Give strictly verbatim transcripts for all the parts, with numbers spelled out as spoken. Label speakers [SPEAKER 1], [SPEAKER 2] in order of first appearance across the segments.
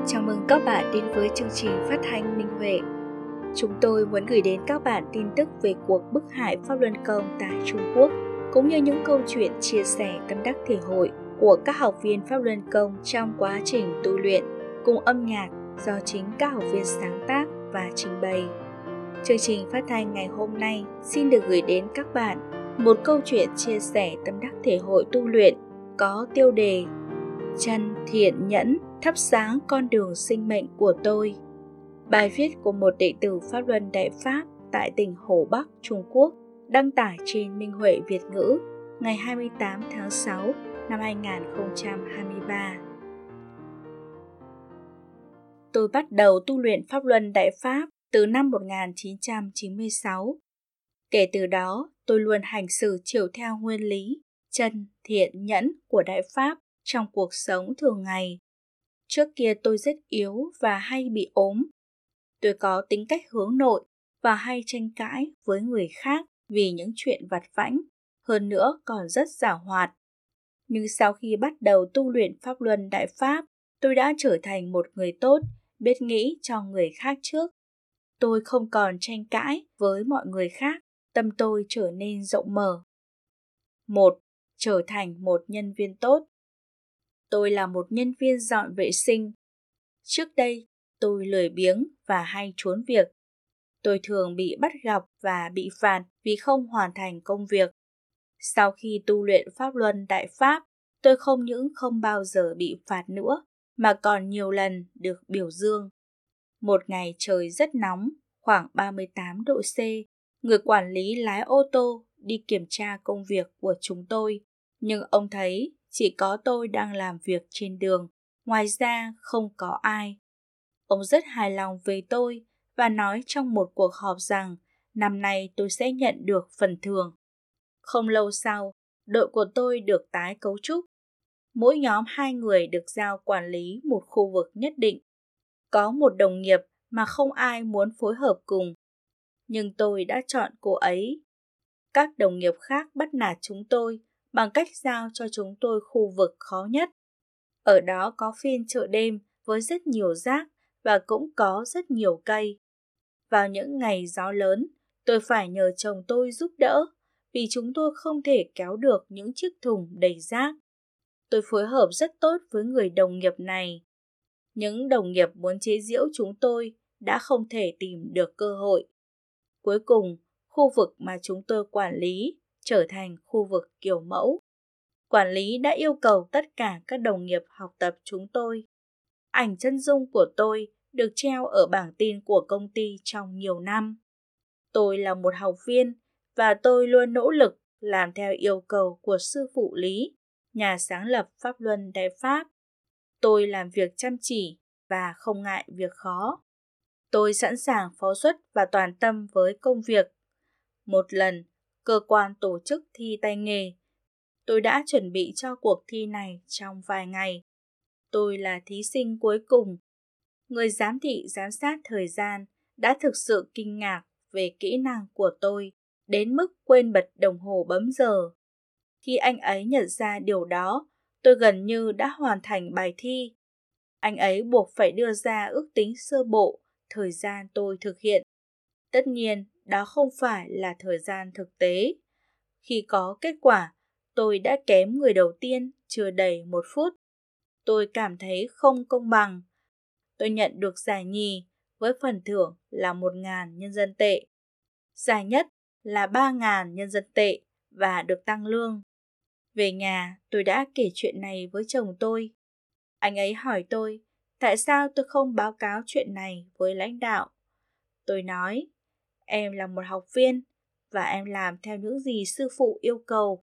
[SPEAKER 1] Chào mừng các bạn đến với chương trình phát thanh Minh Huệ. Chúng tôi muốn gửi đến các bạn tin tức về cuộc bức hại Pháp Luân Công tại Trung Quốc, cũng như những câu chuyện chia sẻ tâm đắc thể hội của các học viên Pháp Luân Công trong quá trình tu luyện, cùng âm nhạc do chính các học viên sáng tác và trình bày. Chương trình phát thanh ngày hôm nay xin được gửi đến các bạn một câu chuyện chia sẻ tâm đắc thể hội tu luyện có tiêu đề Chân thiện nhẫn thắp sáng con đường sinh mệnh của tôi. Bài viết của một đệ tử Pháp Luân Đại Pháp tại tỉnh Hồ Bắc, Trung Quốc, đăng tải trên Minh Huệ Việt ngữ ngày hai mươi tám tháng sáu năm hai nghìn không trăm hai mươi ba. Tôi bắt đầu tu luyện Pháp Luân Đại Pháp từ năm một nghìn chín trăm chín mươi sáu. Kể từ đó, tôi luôn hành xử chiều theo nguyên lý chân thiện nhẫn của Đại Pháp trong cuộc sống thường ngày. Trước kia tôi rất yếu và hay bị ốm. Tôi có tính cách hướng nội và hay tranh cãi với người khác vì những chuyện vặt vãnh, hơn nữa còn rất giảo hoạt. Nhưng sau khi bắt đầu tu luyện Pháp Luân Đại Pháp, tôi đã trở thành một người tốt, biết nghĩ cho người khác trước. Tôi không còn tranh cãi với mọi người khác, tâm tôi trở nên rộng mở. một. Trở thành một nhân viên tốt. Tôi là một nhân viên dọn vệ sinh. Trước đây, tôi lười biếng và hay trốn việc. Tôi thường bị bắt gặp và bị phạt vì không hoàn thành công việc. Sau khi tu luyện Pháp Luân Đại Pháp, tôi không những không bao giờ bị phạt nữa, mà còn nhiều lần được biểu dương. Một ngày trời rất nóng, khoảng ba mươi tám độ C, người quản lý lái ô tô đi kiểm tra công việc của chúng tôi, nhưng ông thấy chỉ có tôi đang làm việc trên đường, ngoài ra không có ai. Ông rất hài lòng về tôi và nói trong một cuộc họp rằng năm nay tôi sẽ nhận được phần thưởng. Không lâu sau, đội của tôi được tái cấu trúc. Mỗi nhóm hai người được giao quản lý một khu vực nhất định. Có một đồng nghiệp mà không ai muốn phối hợp cùng, nhưng tôi đã chọn cô ấy. Các đồng nghiệp khác bắt nạt chúng tôi bằng cách giao cho chúng tôi khu vực khó nhất. Ở đó có phiên chợ đêm với rất nhiều rác và cũng có rất nhiều cây. Vào những ngày gió lớn, tôi phải nhờ chồng tôi giúp đỡ vì chúng tôi không thể kéo được những chiếc thùng đầy rác. Tôi phối hợp rất tốt với người đồng nghiệp này. Những đồng nghiệp muốn chế giễu chúng tôi đã không thể tìm được cơ hội. Cuối cùng, khu vực mà chúng tôi quản lý trở thành khu vực kiểu mẫu. Quản lý đã yêu cầu tất cả các đồng nghiệp học tập chúng tôi. Ảnh chân dung của tôi được treo ở bảng tin của công ty trong nhiều năm. Tôi là một học viên và tôi luôn nỗ lực làm theo yêu cầu của sư phụ Lý, nhà sáng lập Pháp Luân Đại Pháp. Tôi làm việc chăm chỉ và không ngại việc khó. Tôi sẵn sàng phó xuất và toàn tâm với công việc. Một lần, cơ quan tổ chức thi tay nghề. Tôi đã chuẩn bị cho cuộc thi này trong vài ngày. Tôi là thí sinh cuối cùng. Người giám thị giám sát thời gian đã thực sự kinh ngạc về kỹ năng của tôi, đến mức quên bật đồng hồ bấm giờ. Khi anh ấy nhận ra điều đó, tôi gần như đã hoàn thành bài thi. Anh ấy buộc phải đưa ra ước tính sơ bộ thời gian tôi thực hiện. Tất nhiên, đó không phải là thời gian thực tế. Khi có kết quả, tôi đã kém người đầu tiên chưa đầy một phút. Tôi cảm thấy không công bằng. Tôi nhận được giải nhì với phần thưởng là một nghìn nhân dân tệ. Giải nhất là ba nghìn nhân dân tệ và được tăng lương. Về nhà, tôi đã kể chuyện này với chồng tôi. Anh ấy hỏi tôi, tại sao tôi không báo cáo chuyện này với lãnh đạo? Tôi nói, em là một học viên và em làm theo những gì sư phụ yêu cầu.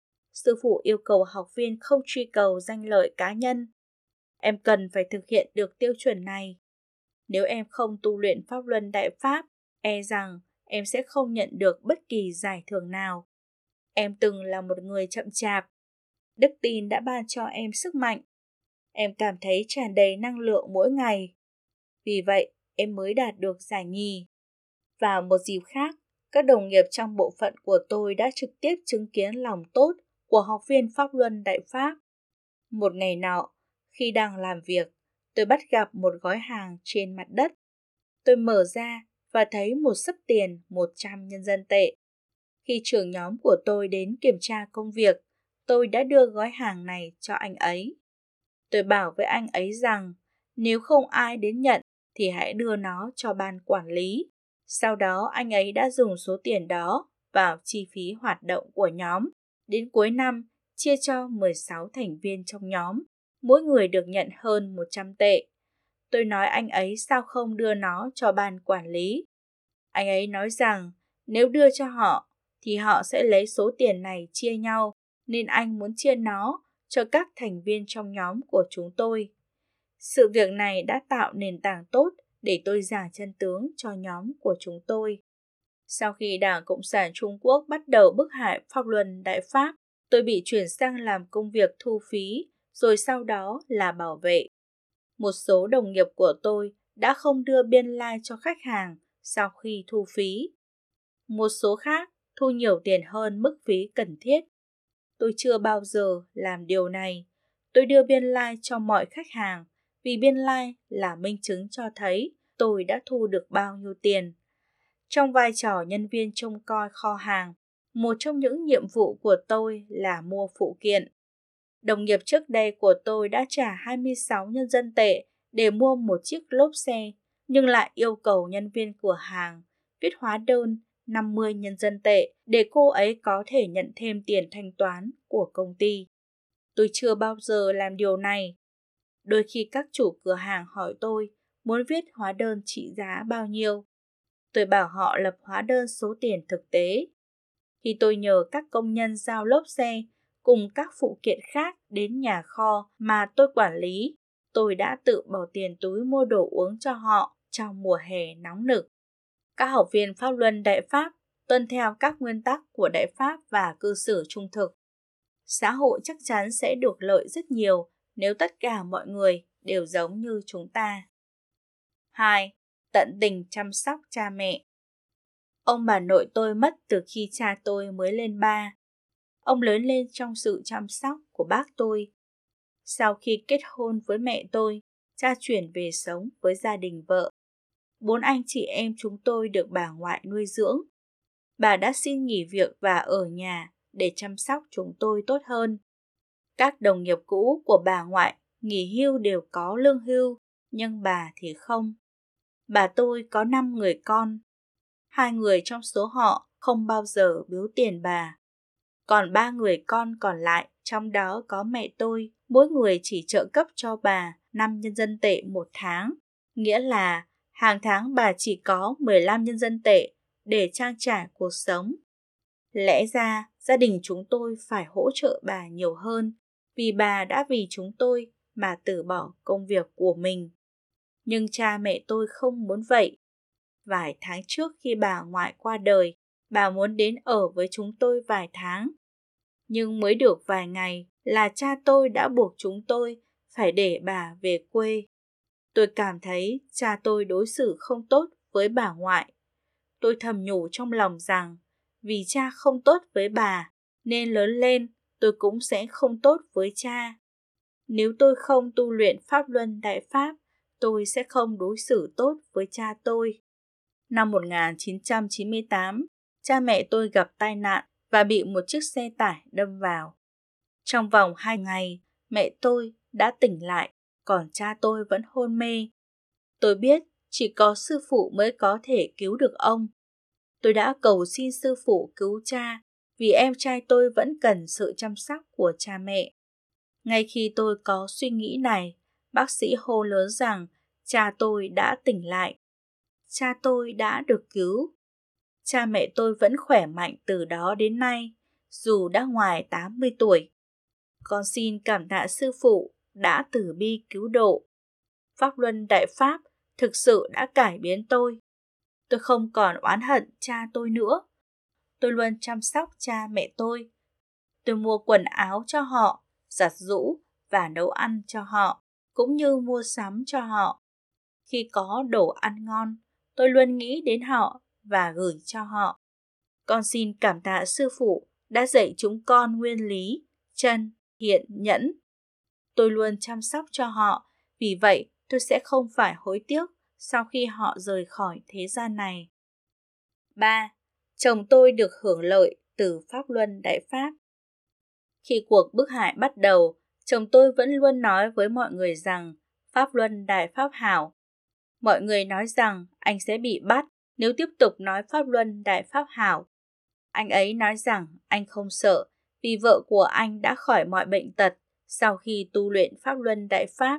[SPEAKER 1] Sư phụ yêu cầu học viên không truy cầu danh lợi cá nhân. Em cần phải thực hiện được tiêu chuẩn này. Nếu em không tu luyện Pháp Luân Đại Pháp, e rằng em sẽ không nhận được bất kỳ giải thưởng nào. Em từng là một người chậm chạp. Đức tin đã ban cho em sức mạnh. Em cảm thấy tràn đầy năng lượng mỗi ngày. Vì vậy, em mới đạt được giải nhì. Vào một dịp khác, các đồng nghiệp trong bộ phận của tôi đã trực tiếp chứng kiến lòng tốt của học viên Pháp Luân Đại Pháp. Một ngày nọ, khi đang làm việc, tôi bắt gặp một gói hàng trên mặt đất. Tôi mở ra và thấy một xấp tiền một trăm nhân dân tệ. Khi trưởng nhóm của tôi đến kiểm tra công việc, tôi đã đưa gói hàng này cho anh ấy. Tôi bảo với anh ấy rằng nếu không ai đến nhận thì hãy đưa nó cho ban quản lý. Sau đó anh ấy đã dùng số tiền đó vào chi phí hoạt động của nhóm. Đến cuối năm, chia cho mười sáu thành viên trong nhóm, mỗi người được nhận hơn một trăm tệ. Tôi nói anh ấy sao không đưa nó cho ban quản lý. Anh ấy nói rằng nếu đưa cho họ thì họ sẽ lấy số tiền này chia nhau, nên anh muốn chia nó cho các thành viên trong nhóm của chúng tôi. Sự việc này đã tạo nền tảng tốt để tôi giảng chân tướng cho nhóm của chúng tôi. Sau khi Đảng Cộng sản Trung Quốc bắt đầu bức hại Pháp Luân Đại Pháp, tôi bị chuyển sang làm công việc thu phí, rồi sau đó là bảo vệ. Một số đồng nghiệp của tôi đã không đưa biên lai cho khách hàng sau khi thu phí. Một số khác thu nhiều tiền hơn mức phí cần thiết. Tôi chưa bao giờ làm điều này. Tôi đưa biên lai cho mọi khách hàng vì biên lai là minh chứng cho thấy tôi đã thu được bao nhiêu tiền. Trong vai trò nhân viên trông coi kho hàng, một trong những nhiệm vụ của tôi là mua phụ kiện. Đồng nghiệp trước đây của tôi đã trả hai mươi sáu nhân dân tệ để mua một chiếc lốp xe, nhưng lại yêu cầu nhân viên cửa hàng viết hóa đơn năm mươi nhân dân tệ để cô ấy có thể nhận thêm tiền thanh toán của công ty. Tôi chưa bao giờ làm điều này. Đôi khi các chủ cửa hàng hỏi tôi muốn viết hóa đơn trị giá bao nhiêu. Tôi bảo họ lập hóa đơn số tiền thực tế. Khi tôi nhờ các công nhân giao lốp xe cùng các phụ kiện khác đến nhà kho mà tôi quản lý, tôi đã tự bỏ tiền túi mua đồ uống cho họ trong mùa hè nóng nực. Các học viên Pháp Luân Đại Pháp tuân theo các nguyên tắc của Đại Pháp và cư xử trung thực. Xã hội chắc chắn sẽ được lợi rất nhiều nếu tất cả mọi người đều giống như chúng ta. hai. Tận tình chăm sóc cha mẹ. Ông bà nội tôi mất từ khi cha tôi mới lên ba. Ông lớn lên trong sự chăm sóc của bác tôi. Sau khi kết hôn với mẹ tôi, cha chuyển về sống với gia đình vợ. Bốn anh chị em chúng tôi được bà ngoại nuôi dưỡng. Bà đã xin nghỉ việc và ở nhà để chăm sóc chúng tôi tốt hơn. Các đồng nghiệp cũ của bà ngoại nghỉ hưu đều có lương hưu, nhưng bà thì không. Bà tôi có năm người con. Hai người trong số họ không bao giờ biếu tiền bà. Còn ba người con còn lại, trong đó có mẹ tôi, mỗi người chỉ trợ cấp cho bà năm nhân dân tệ một tháng. Nghĩa là hàng tháng bà chỉ có mười lăm nhân dân tệ để trang trải cuộc sống. Lẽ ra gia đình chúng tôi phải hỗ trợ bà nhiều hơn vì bà đã vì chúng tôi mà từ bỏ công việc của mình. Nhưng cha mẹ tôi không muốn vậy. Vài tháng trước khi bà ngoại qua đời, bà muốn đến ở với chúng tôi vài tháng. Nhưng mới được vài ngày là cha tôi đã buộc chúng tôi phải để bà về quê. Tôi cảm thấy cha tôi đối xử không tốt với bà ngoại. Tôi thầm nhủ trong lòng rằng vì cha không tốt với bà nên lớn lên tôi cũng sẽ không tốt với cha. Nếu tôi không tu luyện Pháp Luân Đại Pháp, tôi sẽ không đối xử tốt với cha tôi. Năm một nghìn chín trăm chín mươi tám, cha mẹ tôi gặp tai nạn và bị một chiếc xe tải đâm vào. Trong vòng hai ngày, mẹ tôi đã tỉnh lại, còn cha tôi vẫn hôn mê. Tôi biết chỉ có sư phụ mới có thể cứu được ông. Tôi đã cầu xin sư phụ cứu cha vì em trai tôi vẫn cần sự chăm sóc của cha mẹ. Ngay khi tôi có suy nghĩ này, bác sĩ hô lớn rằng cha tôi đã tỉnh lại. Cha tôi đã được cứu. Cha mẹ tôi vẫn khỏe mạnh từ đó đến nay, dù đã ngoài tám mươi tuổi. Con xin cảm tạ sư phụ đã từ bi cứu độ. Pháp Luân Đại Pháp thực sự đã cải biến tôi. Tôi không còn oán hận cha tôi nữa. Tôi luôn chăm sóc cha mẹ tôi. Tôi mua quần áo cho họ, giặt giũ và nấu ăn cho họ, cũng như mua sắm cho họ. Khi có đồ ăn ngon, tôi luôn nghĩ đến họ và gửi cho họ. Con xin cảm tạ sư phụ đã dạy chúng con nguyên lý, chân, thiện, nhẫn. Tôi luôn chăm sóc cho họ, vì vậy tôi sẽ không phải hối tiếc sau khi họ rời khỏi thế gian này. ba. Chồng tôi được hưởng lợi từ Pháp Luân Đại Pháp. Khi cuộc bức hại bắt đầu, chồng tôi vẫn luôn nói với mọi người rằng Pháp Luân Đại Pháp hảo. Mọi người nói rằng anh sẽ bị bắt nếu tiếp tục nói Pháp Luân Đại Pháp hảo. Anh ấy nói rằng anh không sợ vì vợ của anh đã khỏi mọi bệnh tật sau khi tu luyện Pháp Luân Đại Pháp.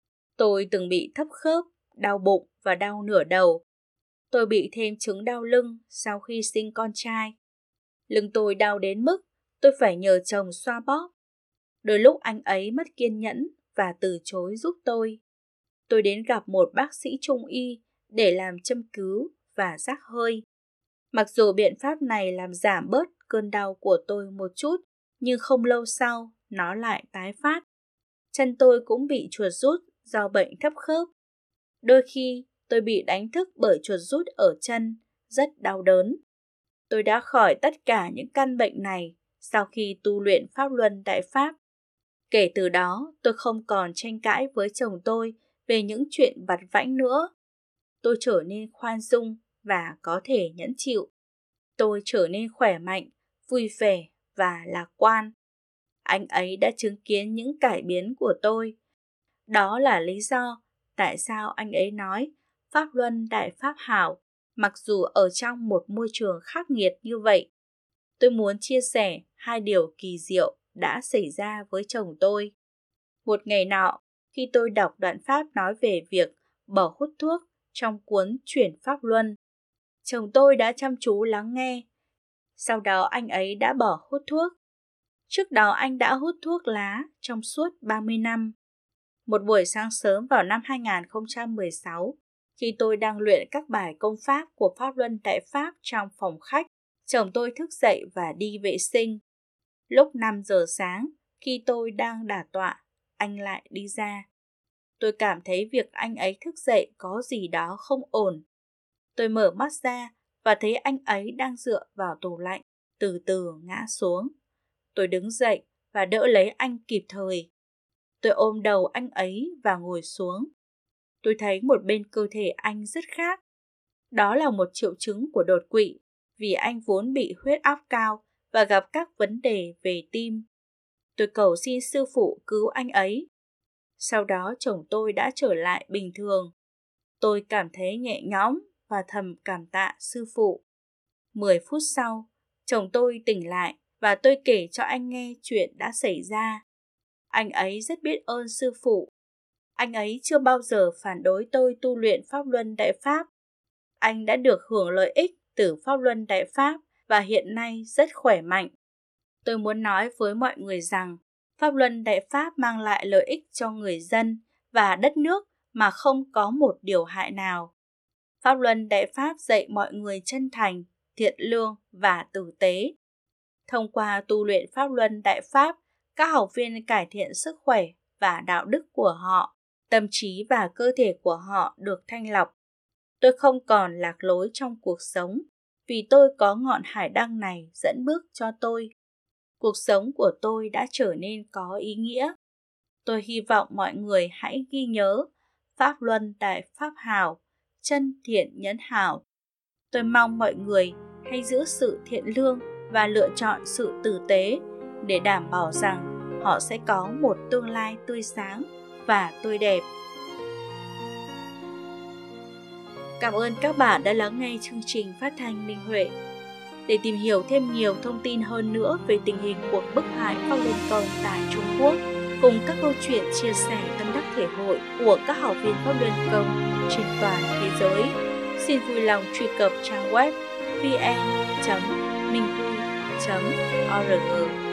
[SPEAKER 1] Tôi từng bị thấp khớp, đau bụng và đau nửa đầu. Tôi bị thêm chứng đau lưng sau khi sinh con trai. Lưng tôi đau đến mức tôi phải nhờ chồng xoa bóp. Đôi lúc anh ấy mất kiên nhẫn và từ chối giúp tôi. Tôi đến gặp một bác sĩ trung y để làm châm cứu và rắc hơi. Mặc dù biện pháp này làm giảm bớt cơn đau của tôi một chút, nhưng không lâu sau nó lại tái phát. Chân tôi cũng bị chuột rút do bệnh thấp khớp. Đôi khi tôi bị đánh thức bởi chuột rút ở chân, rất đau đớn. Tôi đã khỏi tất cả những căn bệnh này sau khi tu luyện Pháp Luân Đại Pháp. Kể từ đó, tôi không còn tranh cãi với chồng tôi về những chuyện vặt vãnh nữa. Tôi trở nên khoan dung và có thể nhẫn chịu. Tôi trở nên khỏe mạnh, vui vẻ và lạc quan. Anh ấy đã chứng kiến những cải biến của tôi. Đó là lý do tại sao anh ấy nói Pháp Luân Đại Pháp hảo, mặc dù ở trong một môi trường khắc nghiệt như vậy. Tôi muốn chia sẻ hai điều kỳ diệu đã xảy ra với chồng tôi. Một ngày nọ, khi tôi đọc đoạn pháp nói về việc bỏ hút thuốc trong cuốn Chuyển Pháp Luân, chồng tôi đã chăm chú lắng nghe. Sau đó anh ấy đã bỏ hút thuốc. Trước đó anh đã hút thuốc lá trong suốt ba mươi năm. Một buổi sáng sớm vào năm hai không một sáu, khi tôi đang luyện các bài công pháp của Pháp Luân Đại Pháp trong phòng khách, chồng tôi thức dậy và đi vệ sinh. Lúc năm giờ sáng, khi tôi đang đả tọa, anh lại đi ra. Tôi cảm thấy việc anh ấy thức dậy có gì đó không ổn. Tôi mở mắt ra và thấy anh ấy đang dựa vào tủ lạnh, từ từ ngã xuống. Tôi đứng dậy và đỡ lấy anh kịp thời. Tôi ôm đầu anh ấy và ngồi xuống. Tôi thấy một bên cơ thể anh rất khác. Đó là một triệu chứng của đột quỵ, vì anh vốn bị huyết áp cao và gặp các vấn đề về tim. Tôi cầu xin sư phụ cứu anh ấy. Sau đó chồng tôi đã trở lại bình thường. Tôi cảm thấy nhẹ nhõm và thầm cảm tạ sư phụ. Mười phút sau, chồng tôi tỉnh lại và tôi kể cho anh nghe chuyện đã xảy ra. Anh ấy rất biết ơn sư phụ. Anh ấy chưa bao giờ phản đối tôi tu luyện Pháp Luân Đại Pháp. Anh đã được hưởng lợi ích từ Pháp Luân Đại Pháp và hiện nay rất khỏe mạnh. Tôi muốn nói với mọi người rằng Pháp Luân Đại Pháp mang lại lợi ích cho người dân và đất nước mà không có một điều hại nào. Pháp Luân Đại Pháp dạy mọi người chân thành, thiện lương và tử tế. Thông qua tu luyện Pháp Luân Đại Pháp, các học viên cải thiện sức khỏe và đạo đức của họ, tâm trí và cơ thể của họ được thanh lọc. Tôi không còn lạc lối trong cuộc sống, vì tôi có ngọn hải đăng này dẫn bước cho tôi. Cuộc sống của tôi đã trở nên có ý nghĩa. Tôi hy vọng mọi người hãy ghi nhớ Pháp Luân Đại Pháp hảo, chân thiện nhẫn hảo. Tôi mong mọi người hãy giữ sự thiện lương và lựa chọn sự tử tế để đảm bảo rằng họ sẽ có một tương lai tươi sáng và tươi đẹp. Cảm ơn các bạn đã lắng nghe chương trình phát thanh Minh Huệ. Để tìm hiểu thêm nhiều thông tin hơn nữa về tình hình cuộc bức hại Pháp Luân Công tại Trung Quốc, cùng các câu chuyện chia sẻ tâm đắc thể hội của các học viên Pháp Luân Công trên toàn thế giới, xin vui lòng truy cập trang web vn chấm minh hui chấm org.